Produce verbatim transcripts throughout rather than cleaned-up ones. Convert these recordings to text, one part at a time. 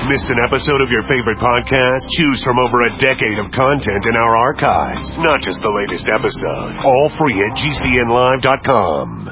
Missed an episode of your favorite podcast? Choose from over a decade of content in our archives, not just the latest episode. All free at G C N live dot com.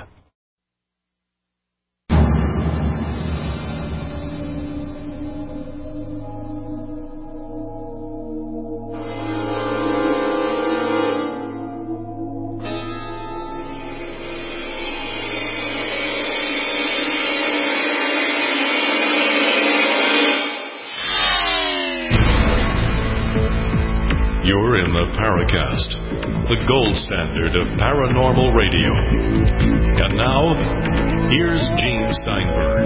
You're in the Paracast, the gold standard of paranormal radio. And now, here's Gene Steinberg.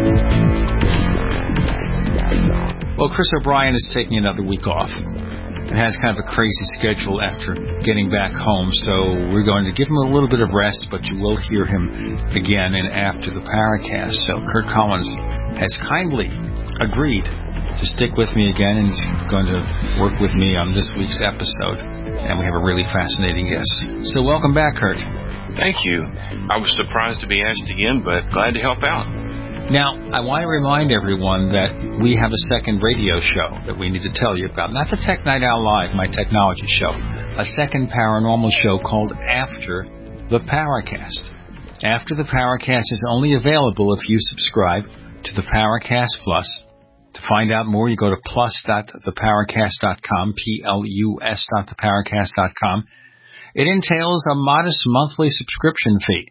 Well, Chris O'Brien is taking another week off. He has kind of a crazy schedule after getting back home, so we're going to give him a little bit of rest, but you will hear him again and after the Paracast. So Kurt Collins has kindly agreed to stick with me again, and he's going to work with me on this week's episode. And we have a really fascinating guest. So welcome back, Kurt. Thank you. I was surprised to be asked again, but glad to help out. Now, I want to remind everyone that we have a second radio show that we need to tell you about. Not the Tech Night Owl Live, my technology show. A second paranormal show called After the Paracast. After the Paracast is only available if you subscribe to the Paracast Plus. To find out more, you go to plus dot the paracast dot com, P L U S dot the paracast dot com. It entails a modest monthly subscription fee.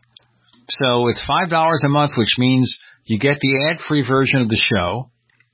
So it's five dollars a month, which means you get the ad-free version of the show,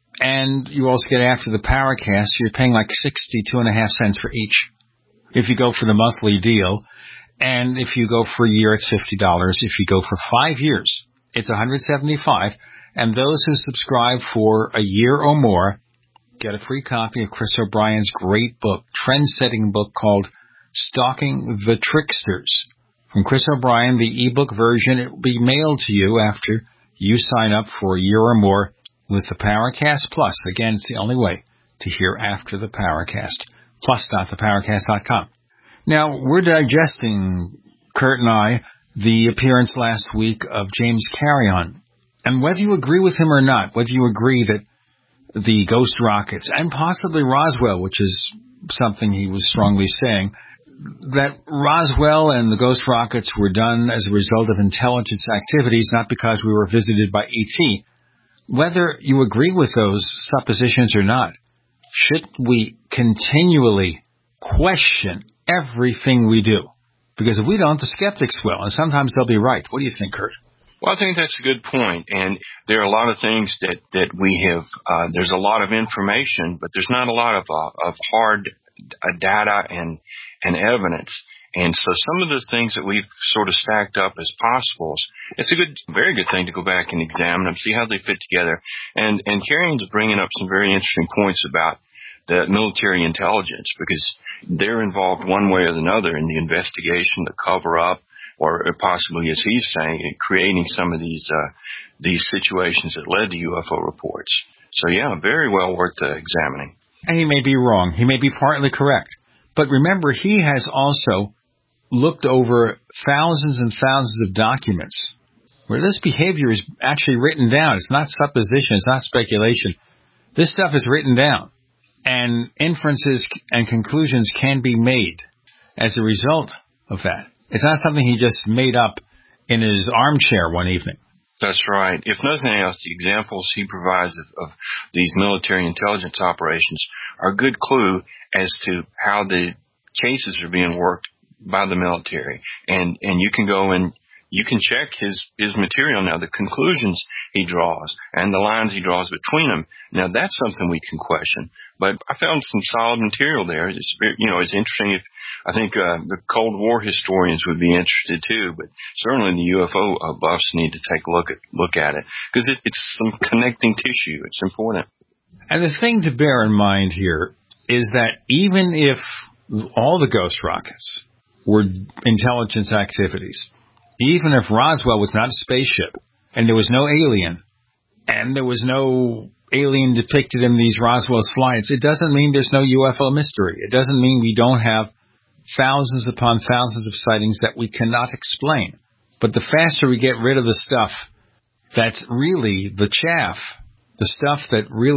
and you also get After the Paracast. So you're paying like sixty-two and a half cents for each if you go for the monthly deal. And if you go for a year, it's fifty dollars. If you go for five years, it's one hundred seventy-five dollars. And those who subscribe for a year or more get a free copy of Chris O'Brien's great book, trend-setting book called Stalking the Tricksters. From Chris O'Brien, the ebook version, it will be mailed to you after you sign up for a year or more with the Paracast Plus. Again, it's the only way to hear After the Paracast. plus dot the paracast dot com. Now, we're digesting, Kurt and I, the appearance last week of James Carrion. And whether you agree with him or not, whether you agree that the ghost rockets, and possibly Roswell, which is something he was strongly saying, that Roswell and the ghost rockets were done as a result of intelligence activities, not because we were visited by E T. Whether you agree with those suppositions or not, should we continually question everything we do? Because if we don't, the skeptics will, and sometimes they'll be right. What do you think, Kurt? Well, I think that's a good point, and there are a lot of things that, that we have, uh, there's a lot of information, but there's not a lot of, uh, of hard uh, data and, and evidence. And so some of the things that we've sort of stacked up as possibles, it's a good, very good thing to go back and examine them, see how they fit together. And, and Carrion's bringing up some very interesting points about the military intelligence, because they're involved one way or another in the investigation, the cover-up, or possibly, as he's saying, creating some of these uh, these situations that led to U F O reports. So, yeah, very well worth uh, examining. And he may be wrong. He may be partly correct. But remember, he has also looked over thousands and thousands of documents where this behavior is actually written down. It's not supposition. It's not speculation. This stuff is written down. And inferences and conclusions can be made as a result of that. It's not something he just made up in his armchair one evening. That's right. If nothing else, the examples he provides of, of these military intelligence operations are a good clue as to how the cases are being worked by the military. And, and you can go and you can check his, his material now, the conclusions he draws and the lines he draws between them. Now, that's something we can question. But I found some solid material there. It's, you know, it's interesting. If I think uh, the Cold War historians would be interested too, but certainly the U F O uh, buffs need to take a look at look at it because it, it's some connecting tissue. It's important. And the thing to bear in mind here is that even if all the ghost rockets were intelligence activities, even if Roswell was not a spaceship and there was no alien and there was no alien depicted in these Roswell slides, it doesn't mean there's no U F O mystery. It doesn't mean we don't have thousands upon thousands of sightings that we cannot explain. But the faster we get rid of the stuff that's really the chaff, the stuff that really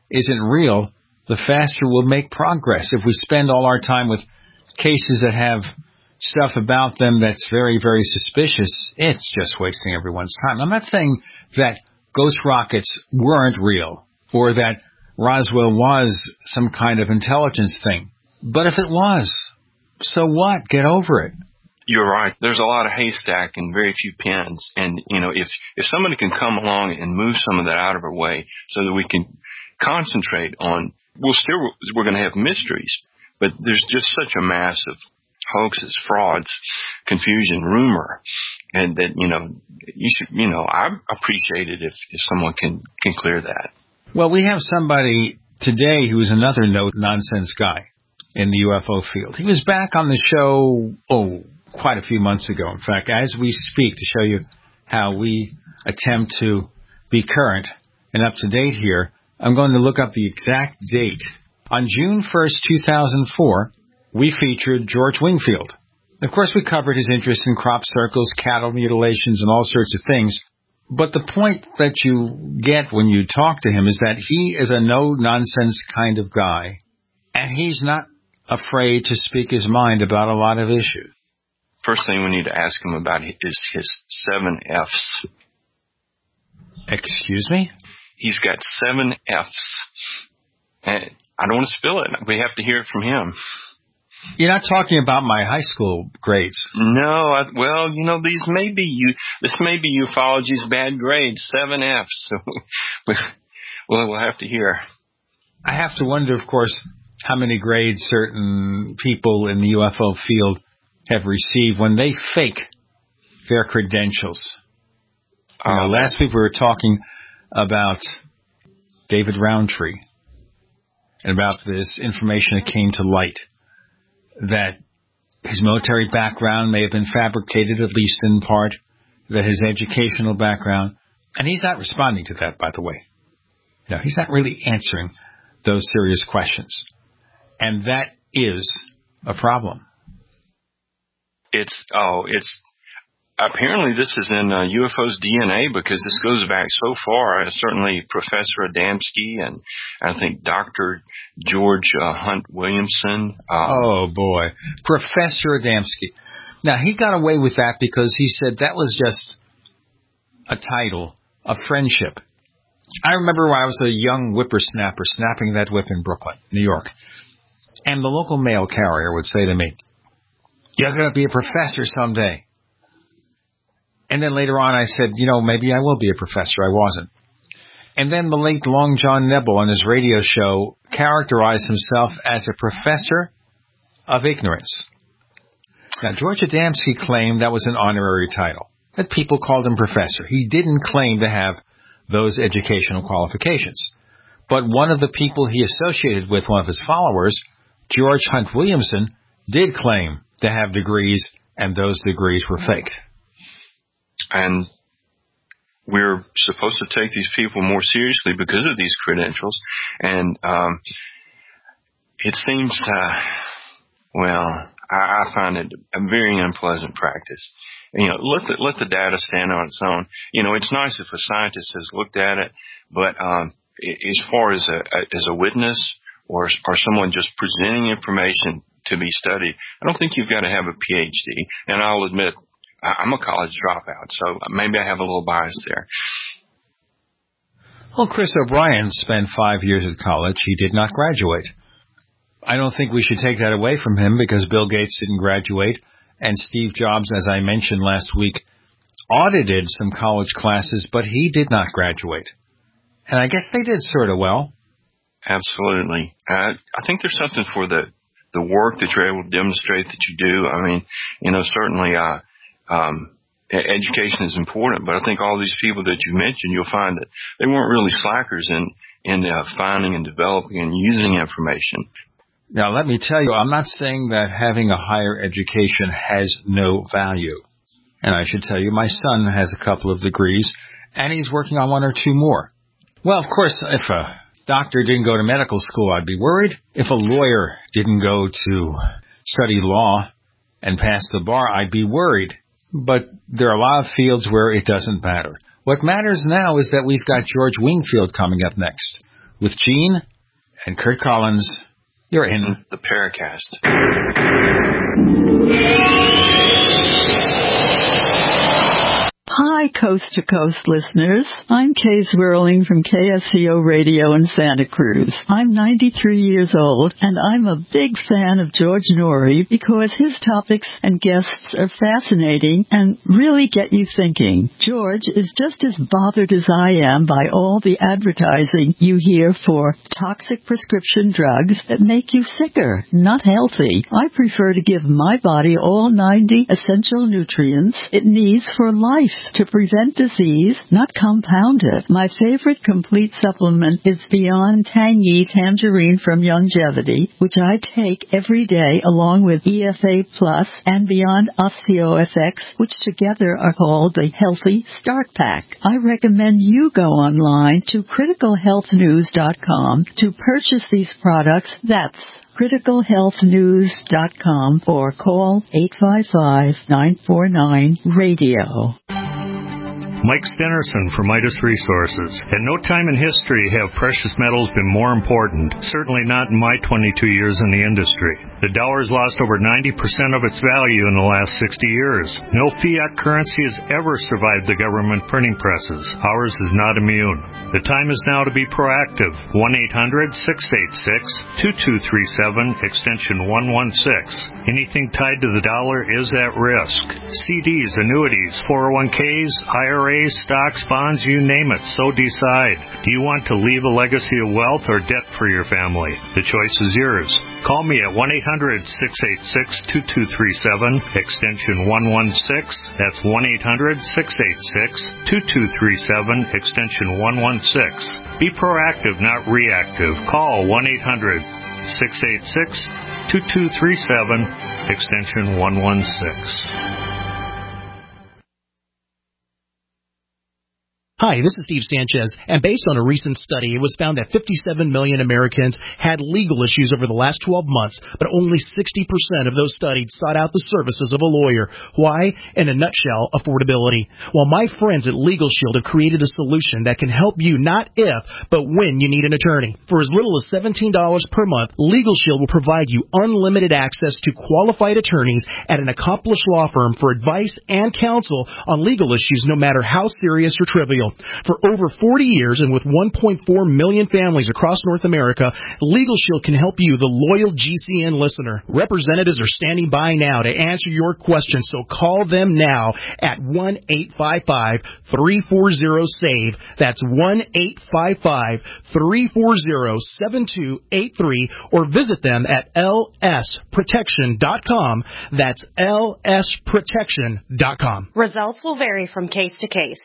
isn't real, the faster we'll make progress. If we spend all our time with cases that have stuff about them that's very, very suspicious, it's just wasting everyone's time. I'm not saying that ghost rockets weren't real or that Roswell was some kind of intelligence thing. But if it was, so what? Get over it. You're right. There's a lot of haystack and very few pins. And, you know, if, if somebody can come along and move some of that out of our way so that we can concentrate on, we'll still, we're going to have mysteries, but there's just such a mass of hoaxes, frauds, confusion, rumor, and that, you know, you should, you know, I appreciate it if, if someone can, can clear that. Well, we have somebody today who's another no-nonsense guy in the U F O field. He was back on the show, oh, quite a few months ago. In fact, as we speak, to show you how we attempt to be current and up to date here, I'm going to look up the exact date. On June first, two thousand four, we featured George Wingfield. Of course, we covered his interest in crop circles, cattle mutilations, and all sorts of things. But the point that you get when you talk to him is that he is a no-nonsense kind of guy, and he's not afraid to speak his mind about a lot of issues. First thing we need to ask him about is his seven F's. Excuse me? He's got seven F's. And I don't want to spill it. We have to hear it from him. You're not talking about my high school grades. No, I, well, you know, these may be you. This may be ufology's bad grades, seven F's. So well, we'll have to hear. I have to wonder, of course, how many grades certain people in the U F O field have received when they fake their credentials. You know, last week we were talking about David Roundtree and about this information that came to light, that his military background may have been fabricated, at least in part, that his educational background, and he's not responding to that, by the way. No, he's not really answering those serious questions. And that is a problem. It's, oh, it's, apparently this is in uh, U F O's D N A because this goes back so far. Uh, certainly Professor Adamski and I think Doctor George uh, Hunt Williamson. Um, oh, boy. Professor Adamski. Now, he got away with that because he said that was just a title, a friendship. I remember when I was a young whippersnapper snapping that whip in Brooklyn, New York, and the local mail carrier would say to me, "You're going to be a professor someday." And then later on I said, you know, maybe I will be a professor. I wasn't. And then the late Long John Nebel on his radio show characterized himself as a professor of ignorance. Now, George Adamski claimed that was an honorary title, that people called him professor. He didn't claim to have those educational qualifications. But one of the people he associated with, one of his followers, George Hunt Williamson, did claim to have degrees, and those degrees were faked. And we're supposed to take these people more seriously because of these credentials. And um, it seems, uh, well, I, I find it a very unpleasant practice. You know, let the, let the data stand on its own. You know, it's nice if a scientist has looked at it, but um, as far as a, as a witness or, or someone just presenting information to be studied, I don't think you've got to have a P H D. And I'll admit, I'm a college dropout, so maybe I have a little bias there. Well, Chris O'Brien spent five years at college. He did not graduate. I don't think we should take that away from him because Bill Gates didn't graduate, and Steve Jobs, as I mentioned last week, audited some college classes, but he did not graduate. And I guess they did sort of well. Absolutely. Uh, I think there's something for the, the work that you're able to demonstrate that you do. I mean, you know, certainly uh, um, education is important, but I think all these people that you mentioned, you'll find that they weren't really slackers in, in uh, finding and developing and using information. Now, let me tell you, I'm not saying that having a higher education has no value. And I should tell you, my son has a couple of degrees, and he's working on one or two more. Well, of course, if a doctor didn't go to medical school, I'd be worried. If a lawyer didn't go to study law and pass the bar, I'd be worried. But there are a lot of fields where it doesn't matter. What matters now is that we've got George Wingfield coming up next, with Gene and Kurt Collins. You're in the Paracast. Hi, Coast to Coast listeners. I'm Kay Zwirling from K S C O Radio in Santa Cruz. I'm ninety-three years old, and I'm a big fan of George Noory because his topics and guests are fascinating and really get you thinking. George is just as bothered as I am by all the advertising you hear for toxic prescription drugs that make you sicker, not healthy. I prefer to give my body all ninety essential nutrients it needs for life to prevent disease, not compound it. My favorite complete supplement is Beyond Tangy Tangerine from Youngevity, which I take every day along with E F A Plus and Beyond OsteoFX, which together are called the Healthy Start Pack. I recommend you go online to critical health news dot com to purchase these products. That's critical health news dot com or call eight five five, nine four nine, radio. Mike Stenerson from Midas Resources. At no time in history have precious metals been more important, certainly not in my twenty-two years in the industry. The dollar has lost over ninety percent of its value in the last sixty years. No fiat currency has ever survived the government printing presses. Ours is not immune. The time is now to be proactive. one eight hundred, six eight six, two two three seven, extension one one six. Anything tied to the dollar is at risk. C Ds, annuities, four oh one k's, I R As, stocks, bonds, you name it, so decide. Do you want to leave a legacy of wealth or debt for your family? The choice is yours. Call me at one eight hundred, six eight six, two two three seven, extension one one six. That's one eight hundred, six eight six, two two three seven, extension one one six. Be proactive, not reactive. Call one eight hundred, six eight six, two two three seven, extension one one six. Hi, this is Steve Sanchez, and based on a recent study, it was found that fifty-seven million Americans had legal issues over the last twelve months, but only sixty percent of those studied sought out the services of a lawyer. Why? In a nutshell, affordability. Well, my friends at Legal Shield have created a solution that can help you not if, but when you need an attorney. For as little as seventeen dollars per month, Legal Shield will provide you unlimited access to qualified attorneys at an accomplished law firm for advice and counsel on legal issues, no matter how serious or trivial. For over forty years and with one point four million families across North America, Legal Shield can help you, the loyal G C N listener. Representatives are standing by now to answer your questions, so call them now at one eight five five, three four zero, SAVE. That's one eight five five, three four zero, seven two eight three, or visit them at L S protection dot com. That's L S protection dot com. Results will vary from case to case.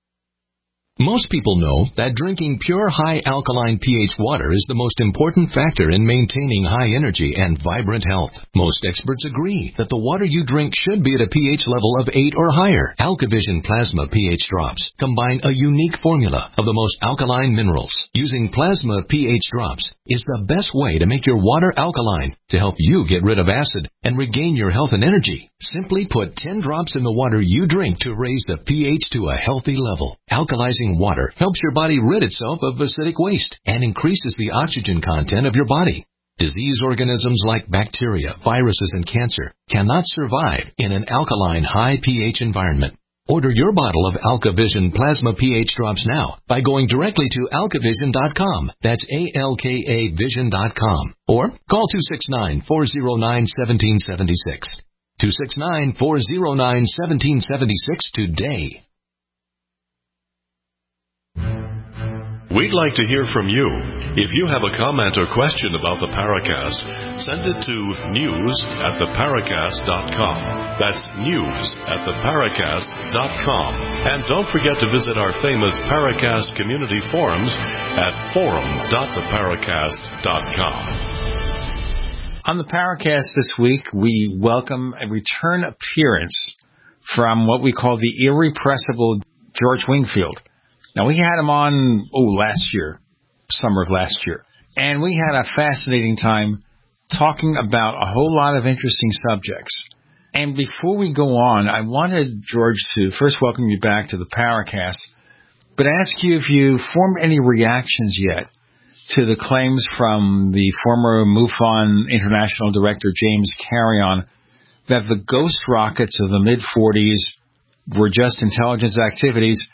Most people know that drinking pure high alkaline pH water is the most important factor in maintaining high energy and vibrant health. Most experts agree that the water you drink should be at a pH level of eight or higher. AlkaVision Plasma pH drops combine a unique formula of the most alkaline minerals. Using plasma pH drops is the best way to make your water alkaline to help you get rid of acid and regain your health and energy. Simply put ten drops in the water you drink to raise the pH to a healthy level. Alkalizing water helps your body rid itself of acidic waste and increases the oxygen content of your body. Disease organisms like bacteria, viruses, and cancer cannot survive in an alkaline high pH environment. Order your bottle of AlkaVision Plasma pH drops now by going directly to alkavision dot com. That's A L K A vision dot com. Or call two six nine, four zero nine, one seven seven six. two six nine, four zero nine, one seven seven six today. We'd like to hear from you. If you have a comment or question about the Paracast, send it to news at the paracast dot com. That's news at the paracast dot com. And don't forget to visit our famous Paracast community forums at forum dot the paracast dot com. On the Paracast this week, we welcome a return appearance from what we call the irrepressible George Wingfield. Now, we had him on, oh, last year, summer of last year, and we had a fascinating time talking about a whole lot of interesting subjects. And before we go on, I wanted, George, to first welcome you back to the Paracast, but ask you if you formed any reactions yet to the claims from the former MUFON international director James Carrion that the ghost rockets of the mid-forties were just intelligence activities,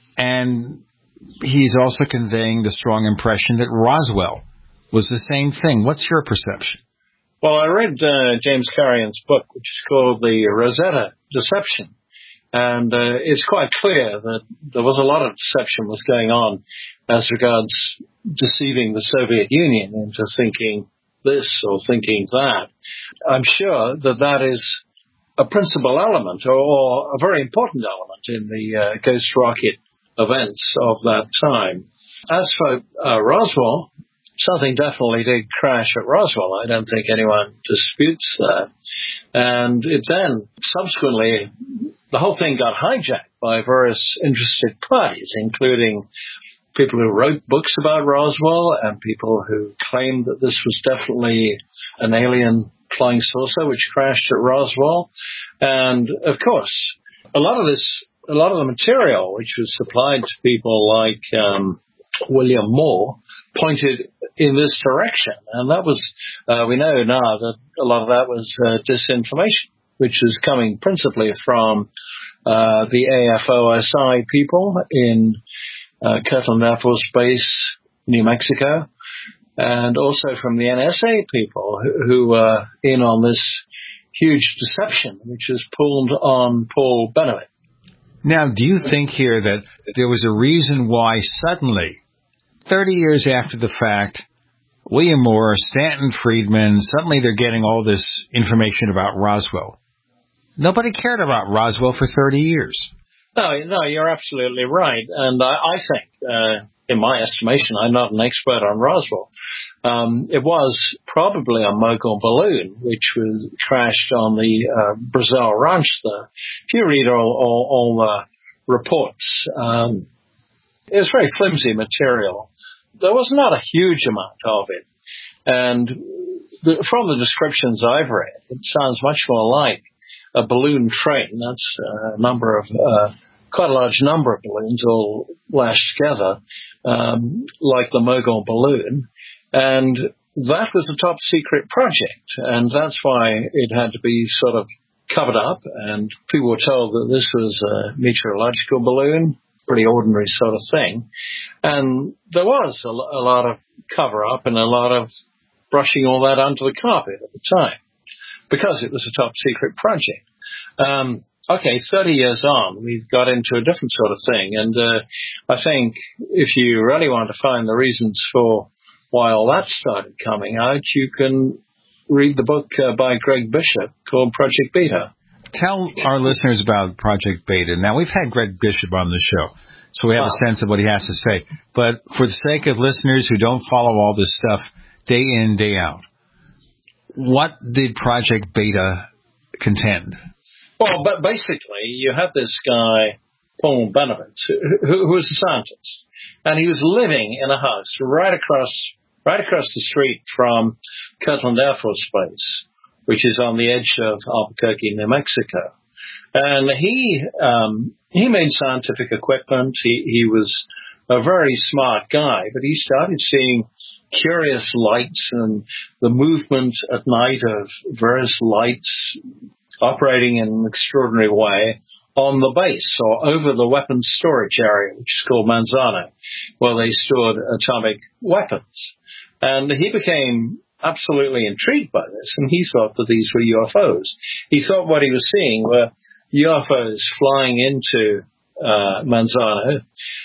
and he's also conveying the strong impression that Roswell was the same thing. What's your perception? Well, I read uh, James Carrion's book, which is called The Rosetta Deception, and uh, it's quite clear that there was a lot of deception was going on as regards deceiving the Soviet Union into thinking this or thinking that. I'm sure that that is a principal element or, or a very important element in the uh, ghost rocket events of that time. As for uh, Roswell, something definitely did crash at Roswell. I don't think anyone disputes that. And it then, subsequently, the whole thing got hijacked by various interested parties, including people who wrote books about Roswell and people who claimed that this was definitely an alien flying saucer which crashed at Roswell. And, of course, a lot of this, a lot of the material which was supplied to people like um, William Moore pointed in this direction. And that was, uh, we know now that a lot of that was uh, disinformation, which is coming principally from uh, the A F O S I people in uh, Kirtland Air Force Base, New Mexico, and also from the N S A people who, who were in on this huge deception, which was pulled on Paul Bennett. Now, do you think here that there was a reason why suddenly, thirty years after the fact, William Moore, Stanton Friedman, suddenly they're getting all this information about Roswell? Nobody cared about Roswell for thirty years. No, no, you're absolutely right. And I, I think, uh, in my estimation, I'm not an expert on Roswell. Um, it was probably a Mogul balloon, which was crashed on the uh, Brazil Ranch there. If you read all, all, all the reports, um, it was very flimsy material. There was not a huge amount of it. And the, from the descriptions I've read, it sounds much more like a balloon train. That's a number of, uh, quite a large number of balloons all lashed together, um, like the Mogul balloon. And that was a top secret project. And that's why it had to be sort of covered up. And people were told that this was a meteorological balloon, pretty ordinary sort of thing. And there was a, a lot of cover up and a lot of brushing all that under the carpet at the time, because it was a top secret project. Um, okay, thirty years on, we've got into a different sort of thing. And uh, I think if you really want to find the reasons for why all that started coming out, you can read the book uh, by Greg Bishop called Project Beta. Tell our listeners about Project Beta. Now, we've had Greg Bishop on the show, so we have wow. a sense of what he has to say. But for the sake of listeners who don't follow all this stuff day in, day out, what did Project Beta contend? Well, but basically, you have this guy, Paul Bennett, who, who was a scientist, and he was living in a house right across, right across the street from Kirtland Air Force Base, which is on the edge of Albuquerque, New Mexico. And he, um, he made scientific equipment. He, he was a very smart guy, but he started seeing curious lights and the movement at night of various lights operating in an extraordinary way on the base or over the weapons storage area, which is called Manzano, where they stored atomic weapons. And he became absolutely intrigued by this, and he thought that these were U F Os. He thought what he was seeing were U F Os flying into uh, Manzano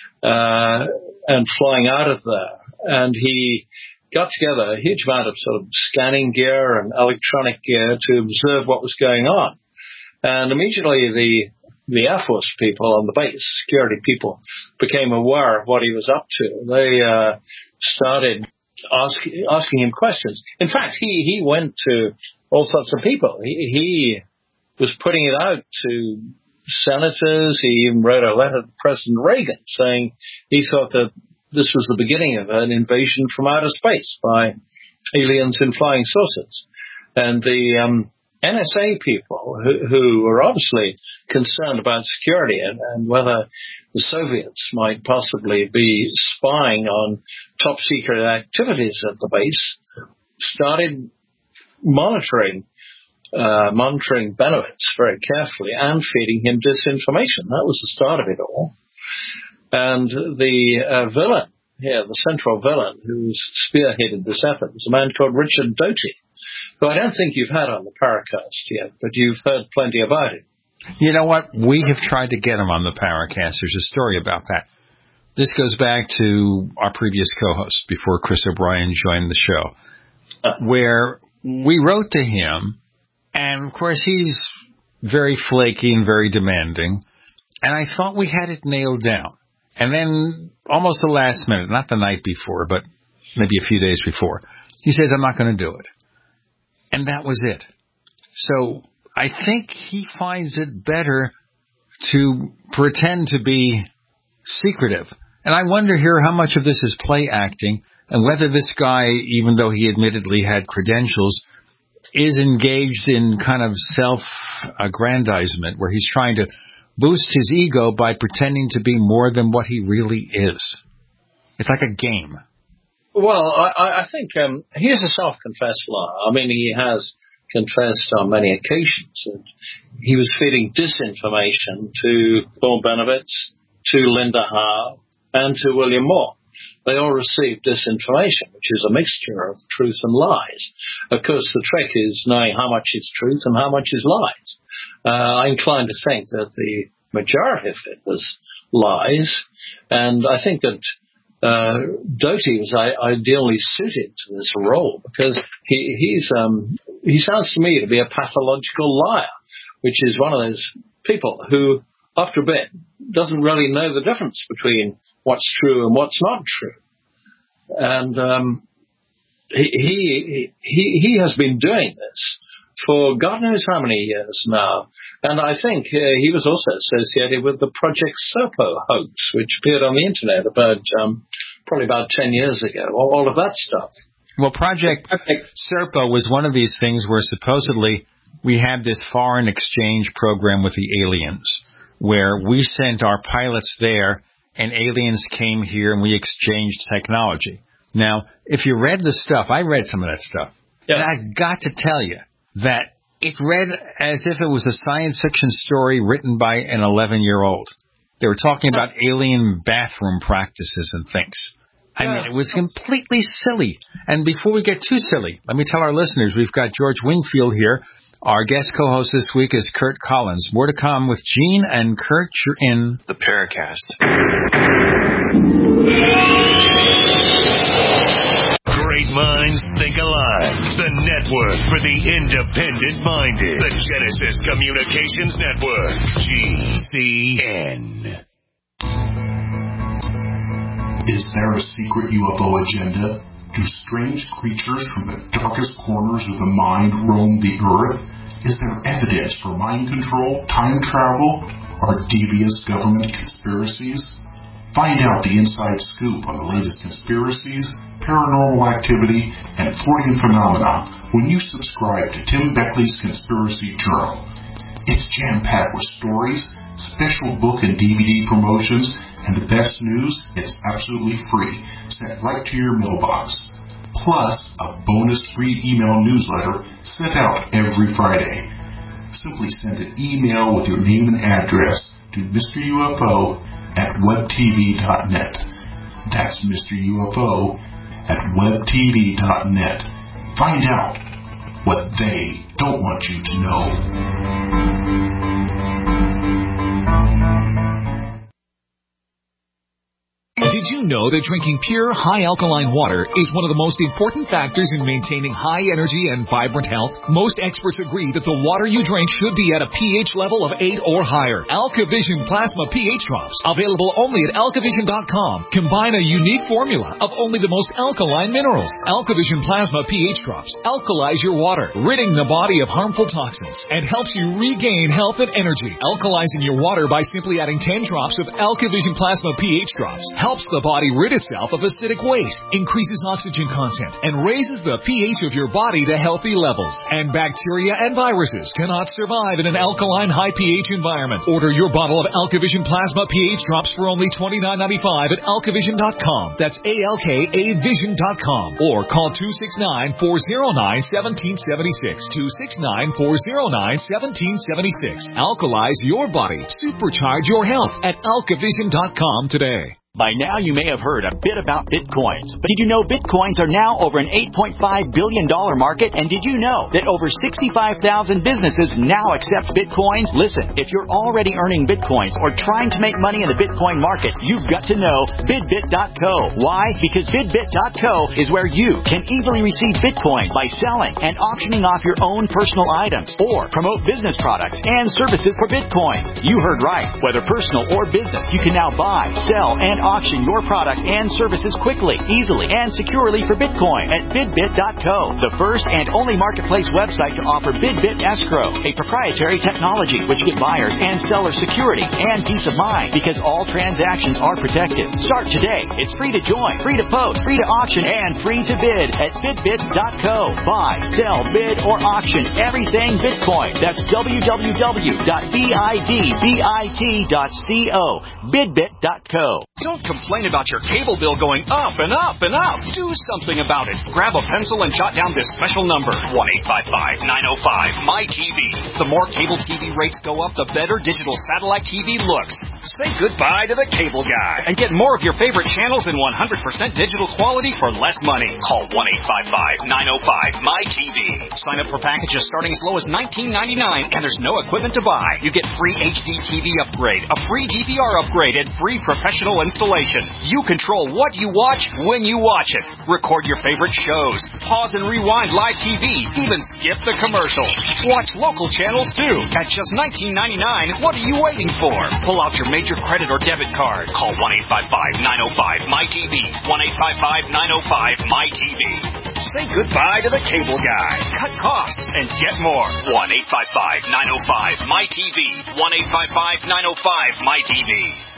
uh, and flying out of there. And he got together a huge amount of sort of scanning gear and electronic gear to observe what was going on. And immediately the the Air Force people on the base, security people, became aware of what he was up to. They uh, started ask, asking him questions. In fact, he, he went to all sorts of people. He, he was putting it out to senators. He even wrote a letter to President Reagan saying he thought that this was the beginning of an invasion from outer space by aliens in flying saucers. And the um, N S A people who, who were obviously concerned about security and, and whether the Soviets might possibly be spying on top secret activities at the base, started monitoring uh, monitoring Benovitz very carefully and feeding him disinformation. That was the start of it all. And the uh, villain here, the central villain who spearheaded this effort, was a man called Richard Doty, who I don't think you've had on the Paracast yet, but you've heard plenty about him. You know what? We have tried to get him on the Paracast. There's a story about that. This goes back to our previous co-host before Chris O'Brien joined the show, uh, where we wrote to him, and of course he's very flaky and very demanding, and I thought we had it nailed down. And then almost the last minute, not the night before, but maybe a few days before, he says, I'm not going to do it. And that was it. So I think he finds it better to pretend to be secretive. And I wonder here how much of this is play acting and whether this guy, even though he admittedly had credentials, is engaged in kind of self-aggrandizement where he's trying to boost his ego by pretending to be more than what he really is. It's like a game. Well, I, I think um, he is a self-confessed liar. I mean, he has confessed on many occasions that he was feeding disinformation to Paul Benovitz, to Linda Howe, and to William Moore. They all received disinformation, which is a mixture of truth and lies. Of course, the trick is knowing how much is truth and how much is lies. Uh, I'm inclined to think that the majority of it was lies, and I think that uh, Doty was I- ideally suited to this role because he, he's um, he sounds to me to be a pathological liar, which is one of those people who, after a bit, doesn't really know the difference between what's true and what's not true. And um, he, he he he has been doing this for God knows how many years now. And I think uh, he was also associated with the Project Serpo hoax, which appeared on the internet about um, probably about ten years ago, all, all of that stuff. Well, Project Serpo was one of these things where supposedly we had this foreign exchange program with the aliens, where we sent our pilots there and aliens came here and we exchanged technology. Now, if you read the stuff, I read some of that stuff, yeah. And I got to tell you that it read as if it was a science fiction story written by an eleven-year-old. They were talking about alien bathroom practices and things. I mean, it was completely silly. And before we get too silly, let me tell our listeners, we've got George Wingfield here. Our guest co-host this week is Kurt Collins. More to come with Gene and Kurt. You're in the Paracast. Great minds think alike. The network for the independent-minded. The Genesis Communications Network. G C N. Is there a secret U F O agenda? Do strange creatures from the darkest corners of the mind roam the earth? Is there evidence for mind control, time travel, or devious government conspiracies? Find out the inside scoop on the latest conspiracies, paranormal activity, and Freudian phenomena when you subscribe to Tim Beckley's Conspiracy Journal. It's jam-packed with stories, special book and D V D promotions, and the best news, it's absolutely free, sent right to your mailbox. Plus, a bonus free email newsletter sent out every Friday. Simply send an email with your name and address to Mister U F O at web t v dot net. That's Mister U F O at web t v dot net. Find out what they don't want you to know. Did you know that drinking pure, high-alkaline water is one of the most important factors in maintaining high energy and vibrant health? Most experts agree that the water you drink should be at a pH level of eight or higher. AlkaVision Plasma pH Drops, available only at alkavision dot com, combine a unique formula of only the most alkaline minerals. AlkaVision Plasma pH Drops alkalize your water, ridding the body of harmful toxins, and helps you regain health and energy. Alkalizing your water by simply adding ten drops of AlkaVision Plasma pH Drops helps the body rid itself of acidic waste, increases oxygen content, and raises the pH of your body to healthy levels. And bacteria and viruses cannot survive in an alkaline high pH environment. Order your bottle of AlkaVision Plasma pH drops for only twenty-nine ninety-five at alkavision dot com. That's A L K A vision dot com. Or call two six nine, four oh nine, one seven seven six. two six nine, four oh nine, one seven seven six. Alkalize your body. Supercharge your health at alkavision dot com today. By now, you may have heard a bit about Bitcoins. But did you know Bitcoins are now over an eight point five billion dollars market? And did you know that over sixty-five thousand businesses now accept Bitcoins? Listen, if you're already earning Bitcoins or trying to make money in the Bitcoin market, you've got to know Bidbit dot co. Why? Because Bidbit dot co is where you can easily receive Bitcoin by selling and auctioning off your own personal items or promote business products and services for Bitcoins. You heard right. Whether personal or business, you can now buy, sell, and auction your product and services quickly, easily, and securely for Bitcoin at Bidbit dot co, the first and only marketplace website to offer Bidbit Escrow, a proprietary technology which gives buyers and sellers security and peace of mind because all transactions are protected. Start today. It's free to join, free to post, free to auction, and free to bid at Bidbit dot co. Buy, sell, bid, or auction everything Bitcoin. That's w w w dot bidbit dot co. Bidbit dot co. Don't complain about your cable bill going up and up and up. Do something about it. Grab a pencil and jot down this special number, one eight five five, nine oh five, M Y T V. The more cable T V rates go up, the better digital satellite T V looks. Say goodbye to the cable guy and get more of your favorite channels in one hundred percent digital quality for less money. Call one eight five five, nine oh five, M Y T V. Sign up for packages starting as low as nineteen ninety-nine, and there's no equipment to buy. You get free H D T V upgrade, a free D V R upgrade, and free professional installation. You control what you watch when you watch it. Record your favorite shows. Pause and rewind live T V. Even skip the commercials. Watch local channels too. At just nineteen ninety-nine, what are you waiting for? Pull out your major credit or debit card. Call one eight five five, nine oh five, M Y T V. one eight five five, nine oh five, M Y T V. Say goodbye to the cable guy. Cut costs and get more. one eight five five, nine oh five, M Y T V. one eight five five, nine oh five, M Y T V.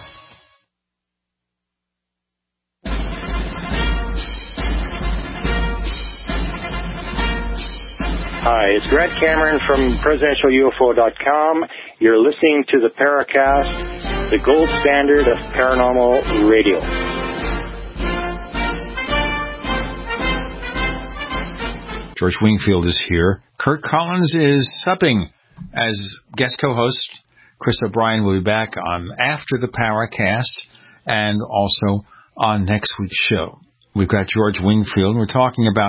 Hi, it's Grant Cameron from Presidential U F O dot com. You're listening to the Paracast, the gold standard of paranormal radio. George Wingfield is here. Kurt Collins is subbing as guest co-host. Chris O'Brien will be back on after the Paracast and also on next week's show. We've got George Wingfield. We're talking about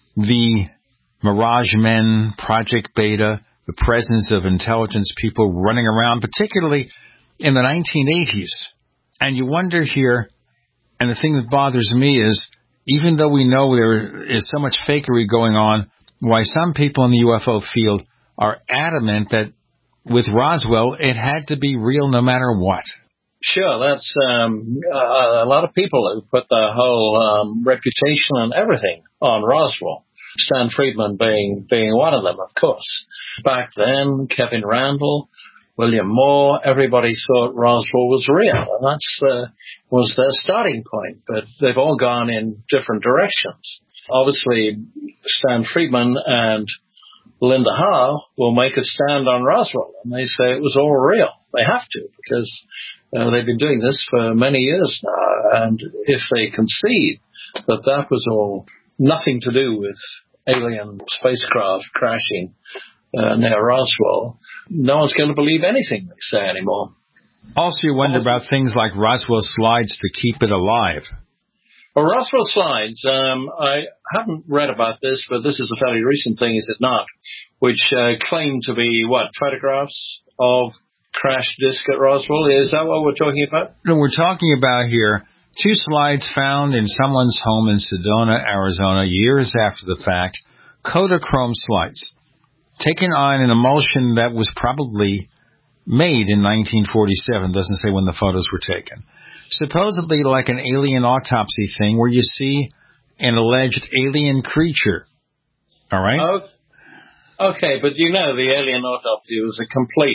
the Mirage Men, Project Beta, the presence of intelligence people running around, particularly in the nineteen eighties. And you wonder here, and the thing that bothers me is, even though we know there is so much fakery going on, why some people in the U F O field are adamant that with Roswell, it had to be real no matter what. Sure, that's um, a, a lot of people who put their whole um, reputation and everything on Roswell. Stan Friedman being being one of them, of course. Back then, Kevin Randall, William Moore, everybody thought Roswell was real, and that's uh, was their starting point. But they've all gone in different directions. Obviously, Stan Friedman and Linda Howe will make a stand on Roswell, and they say it was all real. They have to, because uh, they've been doing this for many years now, and if they concede that that was all nothing to do with alien spacecraft crashing uh, near Roswell, no one's going to believe anything they say anymore. Also, you wonder also, about things like Roswell slides to keep it alive. Well, Roswell slides, um, I haven't read about this, but this is a fairly recent thing, is it not, which uh, claim to be, what, photographs of crash disk at Roswell? Is that what we're talking about? No, we're talking about here two slides found in someone's home in Sedona, Arizona, years after the fact, Kodachrome slides, taken on an emulsion that was probably made in nineteen forty-seven, doesn't say when the photos were taken. Supposedly like an alien autopsy thing where you see an alleged alien creature. All right? Okay, but you know the alien autopsy was a complete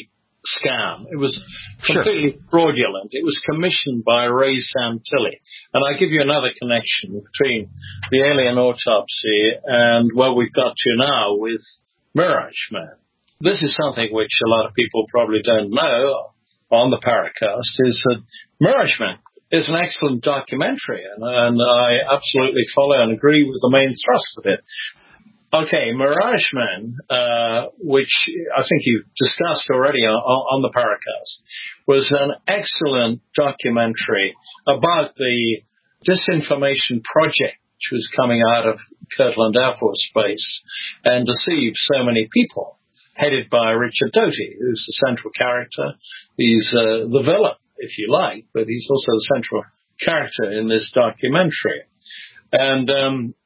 scam. It was completely sure. fraudulent. It was commissioned by Ray Santilli. And I give you another connection between the alien autopsy and what we've got to now with Mirage Man. This is something which a lot of people probably don't know on the Paracast, is that Mirage Man is an excellent documentary, and, and I absolutely follow and agree with the main thrust of it. Okay, Mirage Man, uh, which I think you discussed already on, on the Paracast, was an excellent documentary about the disinformation project which was coming out of Kirtland Air Force Base and deceived so many people, headed by Richard Doty, who's the central character. He's uh, the villain, if you like, but he's also the central character in this documentary. And um,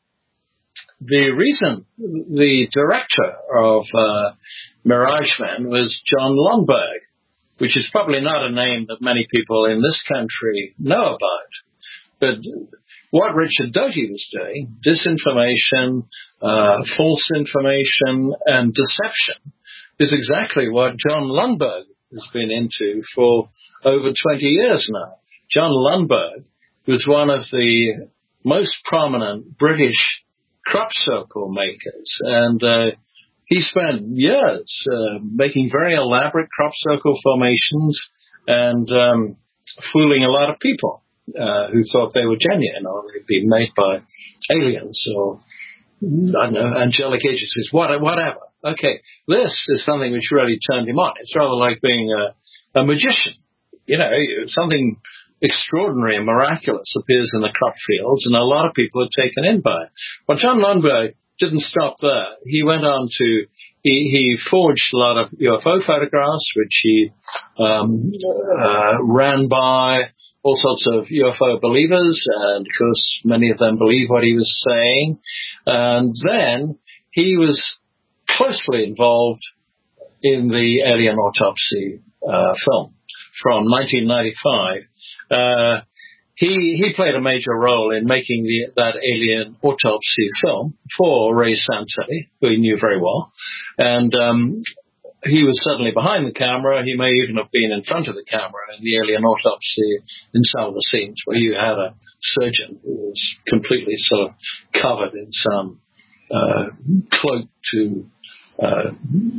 the reason the director of uh, Mirage Man was John Lundberg, which is probably not a name that many people in this country know about. But what Richard Doty was doing, disinformation, uh, false information, and deception, is exactly what John Lundberg has been into for over twenty years now. John Lundberg was one of the most prominent British crop circle makers, and uh, he spent years uh, making very elaborate crop circle formations and um, fooling a lot of people uh, who thought they were genuine or they'd been made by aliens or, I don't know, angelic agencies, whatever. Okay, this is something which really turned him on. It's rather like being a, a magician. You know, something extraordinary and miraculous appears in the crop fields, and a lot of people are taken in by it. Well, John Lundberg didn't stop there. He went on to, he, he forged a lot of U F O photographs, which he um, uh, ran by all sorts of U F O believers, and of course many of them believe what he was saying. And then he was closely involved in the alien autopsy uh, film from nineteen ninety-five. Uh, he he played a major role in making the, that alien autopsy film for Ray Santilli, who he knew very well. And um, he was certainly behind the camera. He may even have been in front of the camera in the alien autopsy in some of the scenes where you had a surgeon who was completely sort of covered in some uh, cloak to Uh,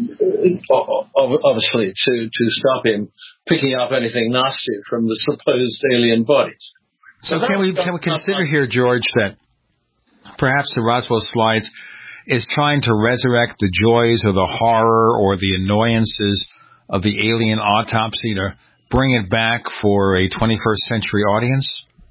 obviously, to, to stop him picking up anything nasty from the supposed alien bodies. So, so can we can we consider here, George, that perhaps the Roswell slides is trying to resurrect the joys or the horror or the annoyances of the alien autopsy to bring it back for a twenty-first century audience?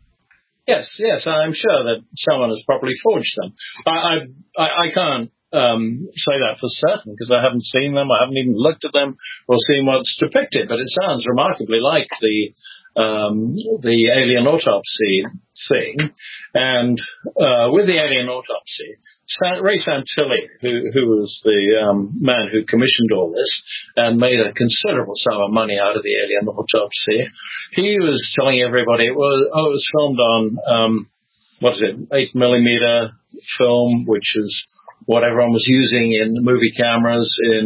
Yes, yes, I'm sure that someone has probably forged them. I I, I can't Um, say that for certain because I haven't seen them. I haven't even looked at them or seen what's depicted. But it sounds remarkably like the um, the alien autopsy thing. And uh, with the alien autopsy, San- Ray Santilli, who who was the um, man who commissioned all this and made a considerable sum of money out of the alien autopsy, he was telling everybody it was oh, it was filmed on um, what is it, eight millimeter film, which is what everyone was using in movie cameras in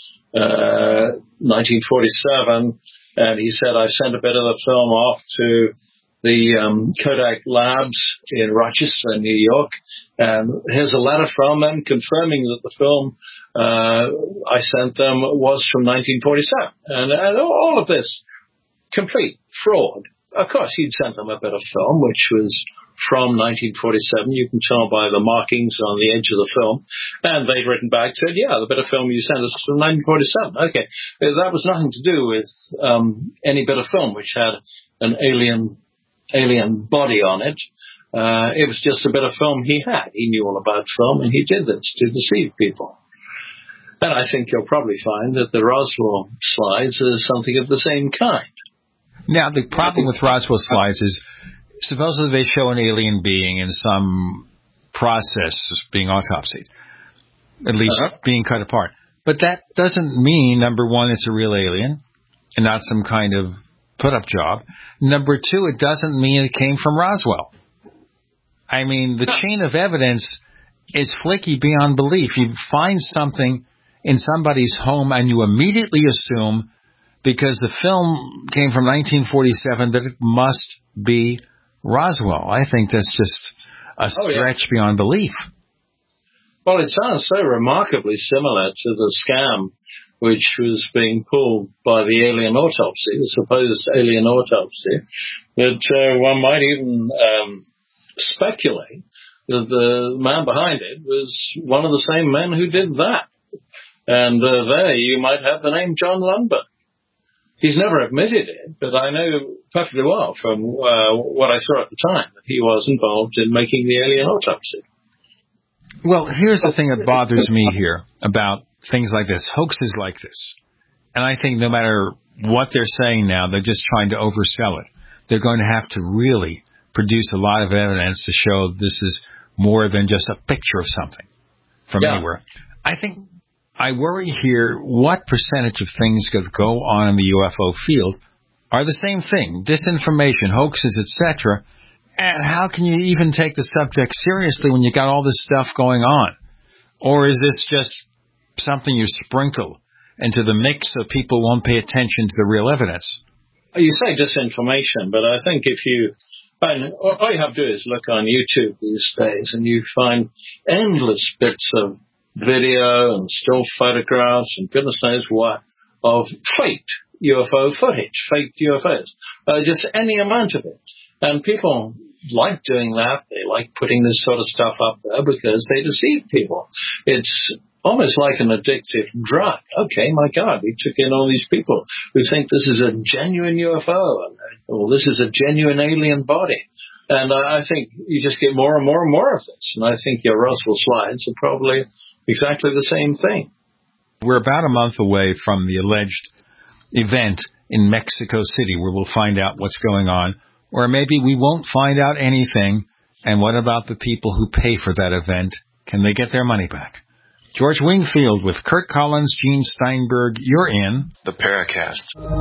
uh, nineteen forty-seven. And he said, I sent a bit of the film off to the um, Kodak Labs in Rochester, New York. And here's a letter from them confirming that the film uh, I sent them was from nineteen forty-seven. And, and all of this, complete fraud. Of course, he'd sent them a bit of film, which was from nineteen forty-seven. You can tell by the markings on the edge of the film. And they'd written back and said, yeah, the bit of film you sent us from nineteen forty-seven. Okay. That was nothing to do with um, any bit of film which had an alien alien body on it. Uh, it was just a bit of film he had. He knew all about film, and he did this to deceive people. And I think you'll probably find that the Roswell slides are something of the same kind. Now, the problem with Roswell slides is supposedly they show an alien being in some process being autopsied, at least uh-huh. being cut apart. But that doesn't mean, number one, it's a real alien and not some kind of put-up job. Number two, it doesn't mean it came from Roswell. I mean, the chain of evidence is flaky beyond belief. You find something in somebody's home and you immediately assume because the film came from nineteen forty-seven, that it must be Roswell. I think that's just a stretch oh, yeah. beyond belief. Well, it sounds so remarkably similar to the scam which was being pulled by the alien autopsy, the supposed alien autopsy, that uh, one might even um, speculate that the man behind it was one of the same men who did that. And uh, there you might have the name John Lundberg. He's never admitted it, but I know perfectly well from uh, what I saw at the time that he was involved in making the alien autopsy. Well, here's the thing that bothers me here about things like this, hoaxes like this. And I think no matter what they're saying now, they're just trying to oversell it. They're going to have to really produce a lot of evidence to show this is more than just a picture of something from yeah. anywhere. I think I worry here what percentage of things that go on in the U F O field are the same thing, disinformation, hoaxes, et cetera. And how can you even take the subject seriously when you got all this stuff going on? Or is this just something you sprinkle into the mix so people won't pay attention to the real evidence? You say disinformation, but I think if you, and all you have to do is look on YouTube these days and you find endless bits of video and still photographs and goodness knows what of faked U F O footage, faked U F Os, uh, just any amount of it. And people like doing that. They like putting this sort of stuff up there because they deceive people. It's almost like an addictive drug. Okay, my God, we took in all these people who think this is a genuine U F O, and, or this is a genuine alien body. And I, I think you just get more and more and more of this. And I think your Roswell slides are probably exactly the same thing. We're about a month away from the alleged event in Mexico City where we'll find out what's going on. Or maybe we won't find out anything. And what about the people who pay for that event? Can they get their money back? George Wingfield with Kurt Collins, Gene Steinberg. You're in the Paracast.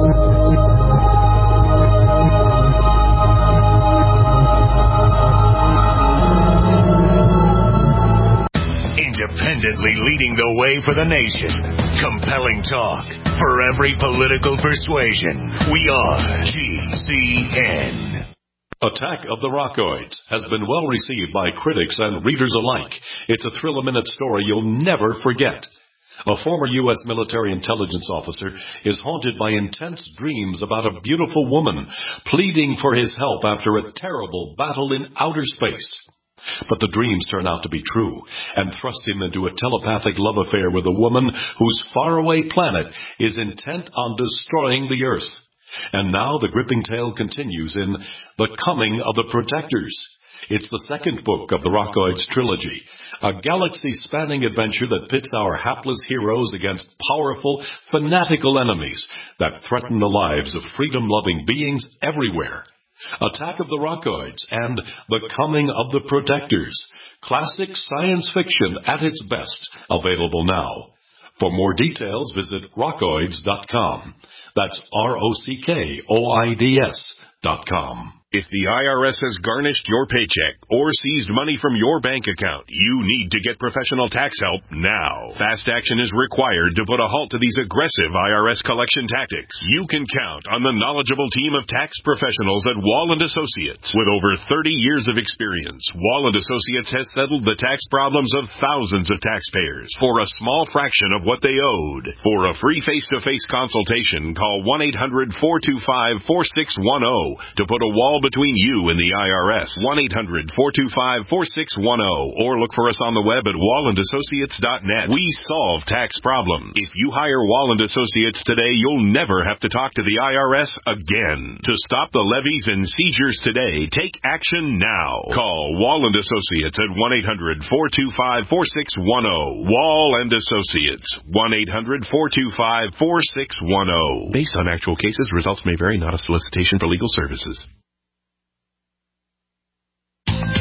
Independently leading the way for the nation. Compelling talk for every political persuasion. We are G C N. Attack of the Rockoids has been well received by critics and readers alike. It's a thrill-a-minute story you'll never forget. A former U S military intelligence officer is haunted by intense dreams about a beautiful woman pleading for his help after a terrible battle in outer space. But the dreams turn out to be true and thrust him into a telepathic love affair with a woman whose faraway planet is intent on destroying the Earth. And now the gripping tale continues in The Coming of the Protectors. It's the second book of the Rockoids trilogy, a galaxy-spanning adventure that pits our hapless heroes against powerful, fanatical enemies that threaten the lives of freedom-loving beings everywhere. Attack of the Rockoids and The Coming of the Protectors. Classic science fiction at its best. Available now. For more details, visit rockoids dot com. That's R O C K O I D S dot com. If the I R S has garnished your paycheck or seized money from your bank account, you need to get professional tax help now. Fast action is required to put a halt to these aggressive I R S collection tactics. You can count on the knowledgeable team of tax professionals at Wall and Associates. With over thirty years of experience, Wall and Associates has settled the tax problems of thousands of taxpayers for a small fraction of what they owed. For a free face-to-face consultation, call one eight hundred four two five four six one zero to put a wall between you and the I R S. one eight hundred four two five four six one zero or look for us on the web at wall and associates dot net. We solve tax problems. If you hire Wall and Associates today, you'll never have to talk to the I R S again. To stop the levies and seizures today, take action now. Call Wall and Associates at one eight hundred four two five four six one zero. Wall and Associates, one eight hundred four two five four six one zero. Based on actual cases, results may vary, not a solicitation for legal services.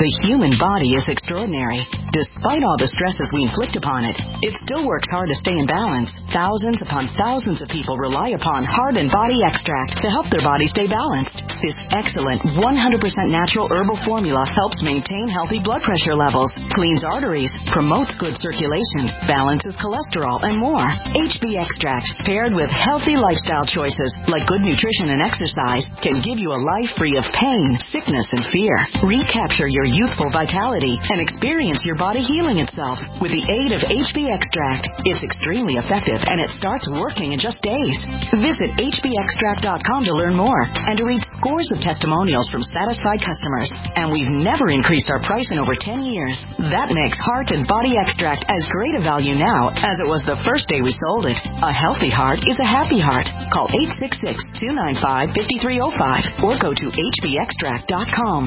The human body is extraordinary. Despite all the stresses we inflict upon it, it still works hard to stay in balance. Thousands upon thousands of people rely upon Heart and Body Extract to help their body stay balanced. This excellent one hundred percent natural herbal formula helps maintain healthy blood pressure levels, cleans arteries, promotes good circulation, balances cholesterol, and more. H B Extract, paired with healthy lifestyle choices like good nutrition and exercise, can give you a life free of pain, sickness, and fear. Recapture your youthful vitality and experience your body healing itself with the aid of H B Extract. It's extremely effective and it starts working in just days. Visit H B extract dot com to learn more and to read scores of testimonials from satisfied customers. And we've never increased our price in over ten years. That makes Heart and Body Extract as great a value now as it was the first day we sold it. A healthy heart is a happy heart. Call eight six six, two nine five, five three zero five or go to H B extract dot com.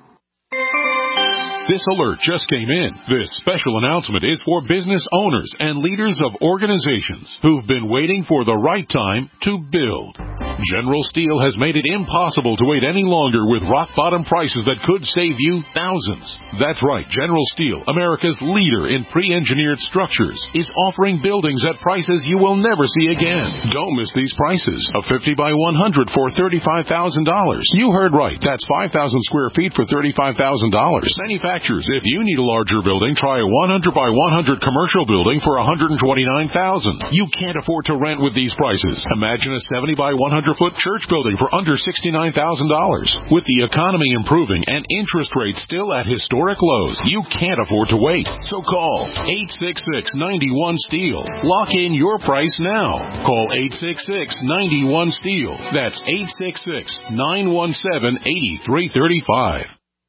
This alert just came in. This special announcement is for business owners and leaders of organizations who've been waiting for the right time to build. General Steel has made it impossible to wait any longer with rock-bottom prices that could save you thousands. That's right, General Steel, America's leader in pre-engineered structures, is offering buildings at prices you will never see again. Don't miss these prices. A fifty by one hundred for thirty-five thousand dollars. You heard right. That's five thousand square feet for thirty-five thousand dollars. Manufacturers, if you need a larger building, try a one hundred by one hundred commercial building for one hundred twenty-nine thousand dollars. You can't afford to rent with these prices. Imagine a seventy by one hundred foot church building for under sixty-nine thousand dollars. With the economy improving and interest rates still at historic lows, you can't afford to wait. So call eight six six, nine one, STEEL. Lock in your price now. Call eight six six, nine one, STEEL. That's eight six six, nine one seven, eight three three five.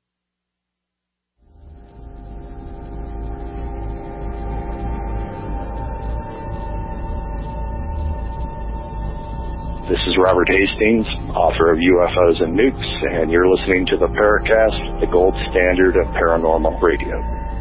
This is Robert Hastings, author of U F Os and Nukes, and you're listening to the Paracast, the gold standard of paranormal radio.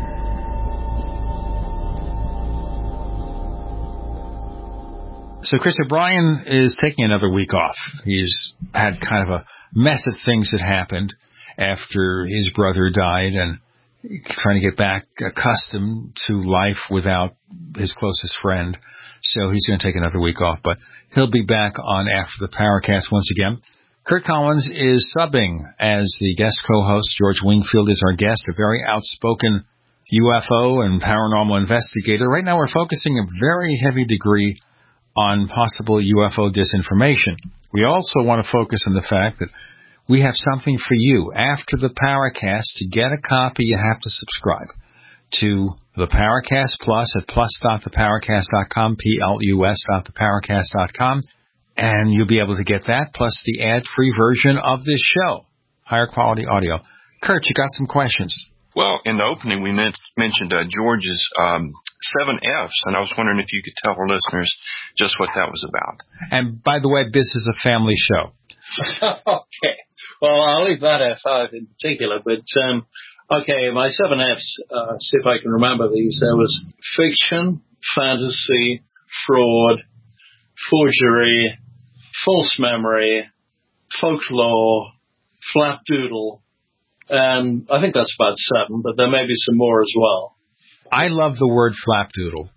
So, Chris O'Brien is taking another week off. He's had kind of a mess of things that happened after his brother died and trying to get back accustomed to life without his closest friend. So he's going to take another week off, but he'll be back on After the Paracast once again. Kurt Collins is subbing as the guest co-host. George Wingfield is our guest, a very outspoken U F O and paranormal investigator. Right now we're focusing a very heavy degree on possible U F O disinformation. We also want to focus on the fact that we have something for you. After the Paracast, to get a copy, you have to subscribe to the Paracast Plus at plus dot the paracast dot com, P L U S dot the paracast dot com, and you'll be able to get that, plus the ad-free version of this show, higher quality audio. Kurt, you got some questions. Well, in the opening, we men- mentioned uh, George's um, seven F's, and I was wondering if you could tell our listeners just what that was about. And by the way, this is a family show. Okay. Well, I'll leave that F out in particular, but... Um, Okay, my seven F's, uh, see if I can remember these. There was fiction, fantasy, fraud, forgery, false memory, folklore, flapdoodle, and I think that's about seven, but there may be some more as well. I love the word flapdoodle.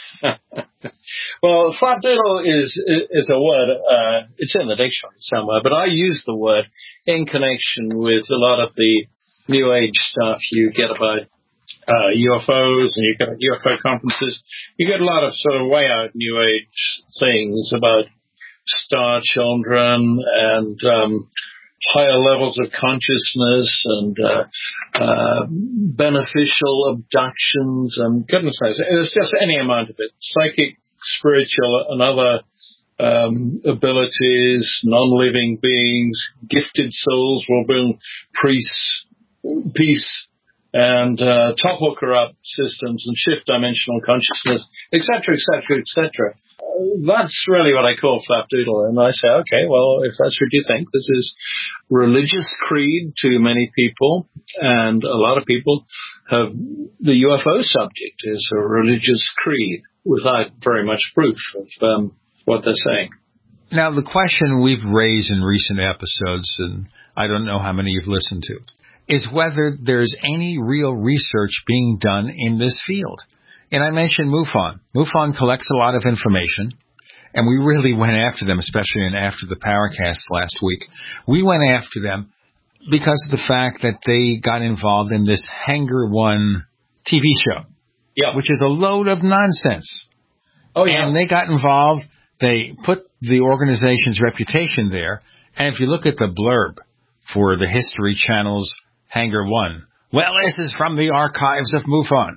Well, flapdoodle is is a word, uh, it's in the dictionary somewhere, but I use the word in connection with a lot of the New Age stuff you get about uh, U F Os and you get U F O conferences. You get a lot of sort of way out New Age things about star children and um, higher levels of consciousness and uh, uh, beneficial abductions and goodness knows. There's just any amount of it. Psychic, spiritual, and other um, abilities, non-living beings, gifted souls will bring priests, peace, and uh, topple corrupt systems and shift dimensional consciousness, et cetera, et cetera, et cetera. Uh, that's really what I call flapdoodle. And I say, okay, well, if that's what you think, this is religious creed to many people, and a lot of people have the U F O subject is a religious creed without very much proof of um, what they're saying. Now, the question we've raised in recent episodes, and I don't know how many you've listened to, is whether there's any real research being done in this field. And I mentioned MUFON. MUFON collects a lot of information, and we really went after them, especially in after the Paracast last week. We went after them because of the fact that they got involved in this Hangar One T V show, yeah. which is a load of nonsense. Oh, yeah. And they got involved. They put the organization's reputation there. And if you look at the blurb for the History Channel's Hangar One, well, this is from the archives of MUFON.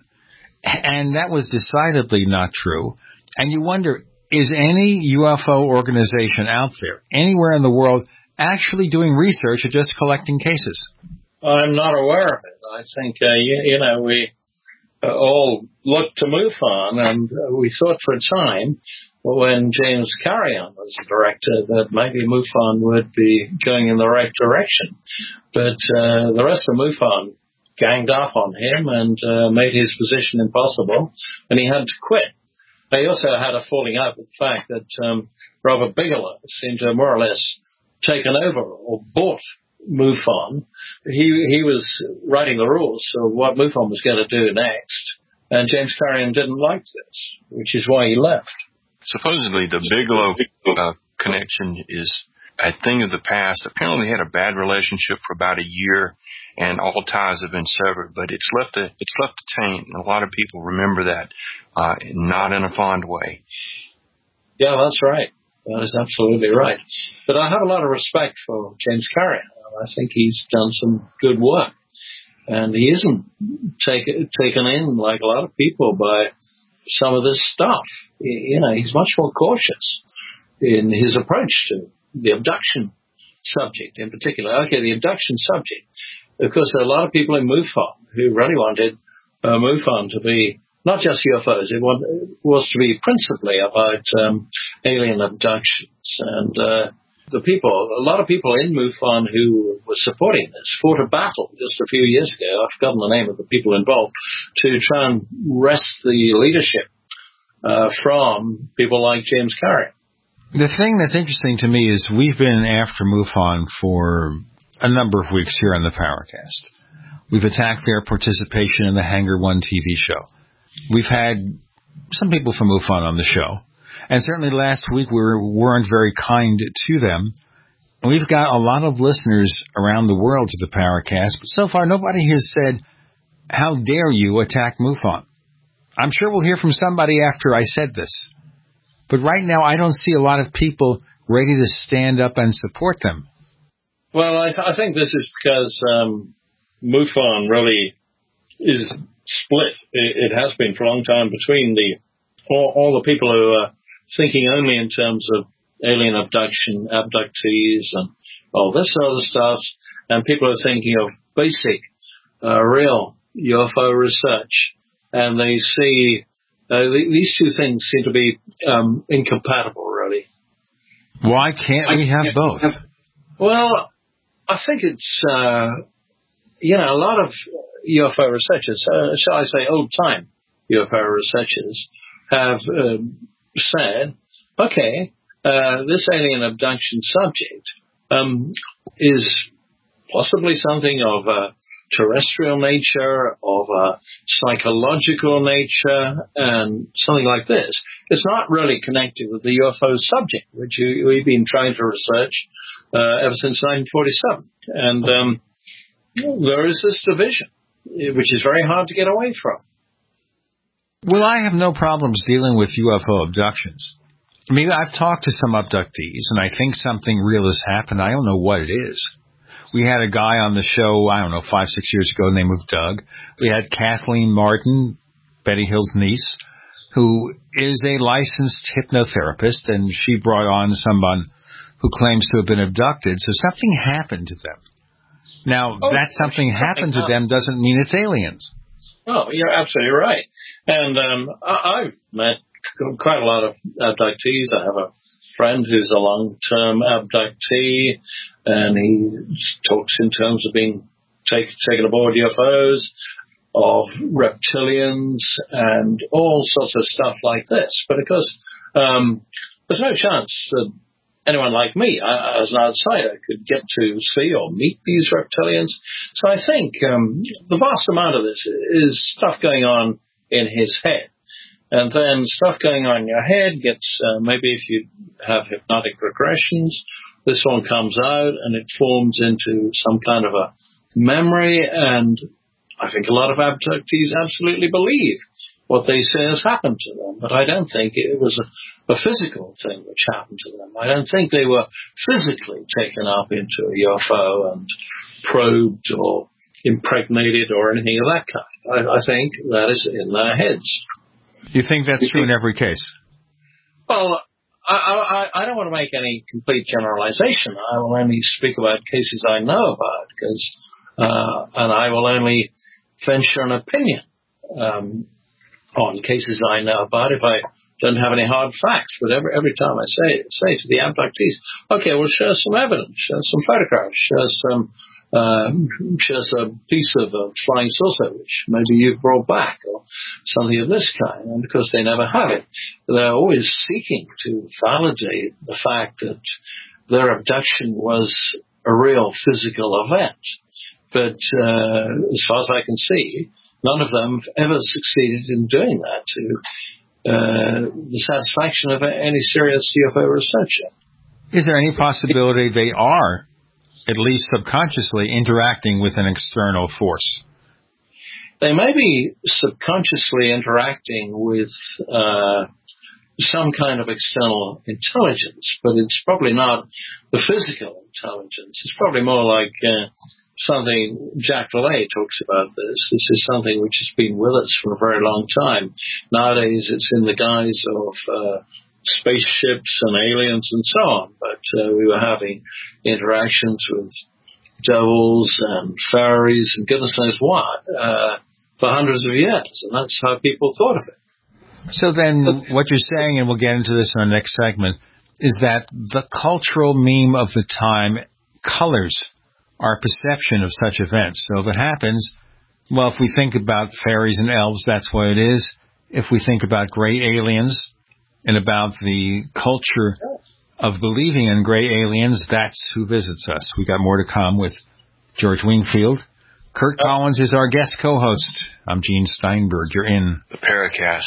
And that was decidedly not true. And you wonder, is any U F O organization out there, anywhere in the world, actually doing research or just collecting cases? I'm not aware of it. I think, uh, you, you know, we uh, all looked to MUFON, and uh, we thought for a time, when James Carrion was the director, that maybe MUFON would be going in the right direction. But uh, the rest of MUFON ganged up on him and uh, made his position impossible, and he had to quit. They also had a falling out with the fact that um, Robert Bigelow seemed to have more or less taken over or bought MUFON. He he was writing the rules of what MUFON was going to do next, and James Carrion didn't like this, which is why he left. Supposedly the Bigelow uh, connection is a thing of the past. Apparently they had a bad relationship for about a year, and all ties have been severed, but it's left a it's left a taint, and a lot of people remember that, uh, not in a fond way. Yeah, that's right. That is absolutely right. But I have a lot of respect for James Carrion. I think he's done some good work, and he isn't take, taken in like a lot of people by some of this stuff. You know, he's much more cautious in his approach to the abduction subject in particular. Okay, the abduction subject. Of course, there are a lot of people in MUFON who really wanted uh, MUFON to be not just U F Os. It, want, it was to be principally about um, alien abductions. And uh, the people, a lot of people in MUFON who were supporting this fought a battle just a few years ago. I've forgotten the name of the people involved, to try and wrest the leadership uh, from people like James Carrion. The thing that's interesting to me is we've been after MUFON for a number of weeks here on the Paracast. We've attacked their participation in the Hangar One T V show. We've had some people from MUFON on the show, and certainly last week we were, weren't very kind to them. And we've got a lot of listeners around the world to the Paracast, but so far nobody has said, how dare you attack MUFON? I'm sure we'll hear from somebody after I said this. But right now I don't see a lot of people ready to stand up and support them. Well, I, th- I think this is because um, MUFON really is split. It, it has been for a long time between the all, all the people who are thinking only in terms of alien abduction, abductees, and all this other stuff, and people are thinking of basic, uh, real U F O research, and they see uh, th- these two things seem to be um, incompatible, really. Why can't we have both? Well, I think it's, uh, you know, a lot of U F O researchers, uh, shall I say old-time U F O researchers, have um, said, okay, uh, this alien abduction subject um, is possibly something of a terrestrial nature, of a psychological nature, and something like this. It's not really connected with the U F O subject, which you, we've been trying to research uh, ever since nineteen forty-seven. And um, there is this division, which is very hard to get away from. Well, I have no problems dealing with U F O abductions. I mean, I've talked to some abductees, and I think something real has happened. I don't know what it is. We had a guy on the show, I don't know, five, six years ago, named Doug. We had Kathleen Martin, Betty Hill's niece, who is a licensed hypnotherapist, and she brought on someone who claims to have been abducted. So something happened to them. Now, oh, that something happened to them doesn't mean it's aliens. Oh, you're absolutely right. And um, I- I've met quite a lot of abductees. I have a friend who's a long-term abductee, and he talks in terms of being take, taken aboard U F Os, of reptilians, and all sorts of stuff like this. But of course, um, there's no chance that anyone like me, I, as an outsider, could get to see or meet these reptilians. So I think um, the vast amount of this is stuff going on in his head. And then stuff going on in your head gets, uh, maybe if you have hypnotic regressions, this one comes out and it forms into some kind of a memory. And I think a lot of abductees absolutely believe what they say has happened to them. But I don't think it was a, a physical thing which happened to them. I don't think they were physically taken up into a U F O and probed or impregnated or anything of that kind. I, I think that is in their heads. You think that's true in every case? Well, I, I, I don't want to make any complete generalization. I will only speak about cases I know about, because, uh, and I will only venture an opinion um, on cases I know about if I don't have any hard facts. But every every time I say say to the abductees, okay, well, show some evidence, show some photographs, show some. Um, just a piece of a flying saucer which maybe you've brought back or something of this kind. And because they never have it, they're always seeking to validate the fact that their abduction was a real physical event. But uh, as far as I can see, none of them have ever succeeded in doing that to uh, the satisfaction of any serious U F O researcher. Is there any possibility they are, at least subconsciously, interacting with an external force? They may be subconsciously interacting with uh, some kind of external intelligence, but it's probably not the physical intelligence. It's probably more like uh, something Jack LaLanne talks about this. This is something which has been with us for a very long time. Nowadays it's in the guise of uh, spaceships and aliens and so on, but uh, we were having interactions with devils and fairies and goodness knows what uh, for hundreds of years, and that's how people thought of it. So then what you're saying, and we'll get into this in our next segment, is that the cultural meme of the time colors our perception of such events. So if it happens, well, if we think about fairies and elves, that's what it is. If we think about gray aliens, and about the culture of believing in gray aliens, that's who visits us. We got more to come with George Wingfield. Kurt Collins is our guest co-host. I'm Gene Steinberg. You're in the Paracast.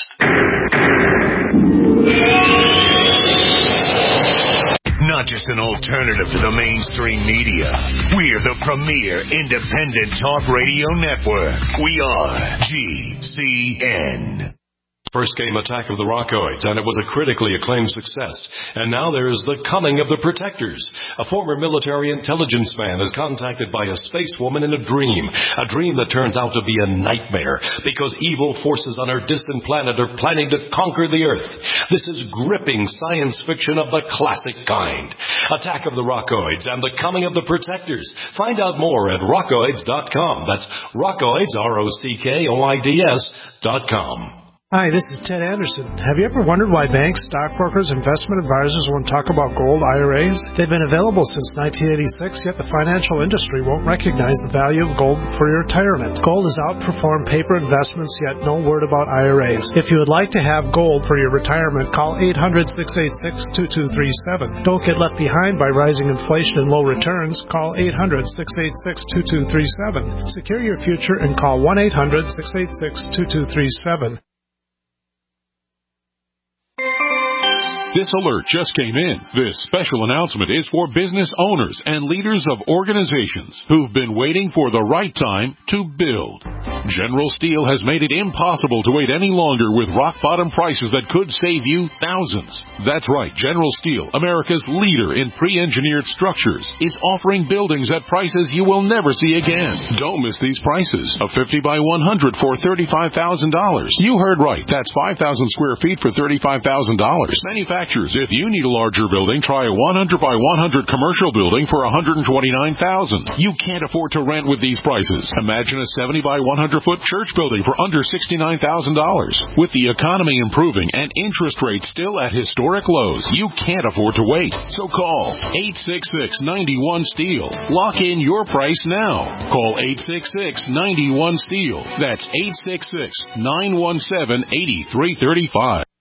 Not just an alternative to the mainstream media. We're the premier independent talk radio network. We are G C N. First came Attack of the Rockoids, and it was a critically acclaimed success. And now there's The Coming of the Protectors. A former military intelligence man is contacted by a space woman in a dream. A dream that turns out to be a nightmare, because evil forces on our distant planet are planning to conquer the Earth. This is gripping science fiction of the classic kind. Attack of the Rockoids and The Coming of the Protectors. Find out more at rockoids dot com. That's Rockoids, R O C K O I D S dot com. Hi, this is Ted Anderson. Have you ever wondered why banks, stockbrokers, investment advisors won't talk about gold I R As? They've been available since nineteen eighty-six, yet the financial industry won't recognize the value of gold for your retirement. Gold has outperformed paper investments, yet no word about I R As. If you would like to have gold for your retirement, call eight hundred, six eight six, two two three seven. Don't get left behind by rising inflation and low returns. Call eight hundred, six eight six, two two three seven. Secure your future and call one eight hundred, six eight six, two two three seven. This alert just came in. This special announcement is for business owners and leaders of organizations who've been waiting for the right time to build. General Steel has made it impossible to wait any longer with rock-bottom prices that could save you thousands. That's right, General Steel, America's leader in pre-engineered structures, is offering buildings at prices you will never see again. Don't miss these prices. A fifty by one hundred for thirty-five thousand dollars. You heard right. That's five thousand square feet for thirty-five thousand dollars. Manufactured. If you need a larger building, try a one hundred by one hundred commercial building for one hundred twenty-nine thousand dollars. You can't afford to rent with these prices. Imagine a seventy by one hundred foot church building for under sixty-nine thousand dollars. With the economy improving and interest rates still at historic lows, you can't afford to wait. So call eight six six, nine one, STEEL. Lock in your price now. Call eight six six, nine one, STEEL. That's eight six six, nine one seven, eight three three five.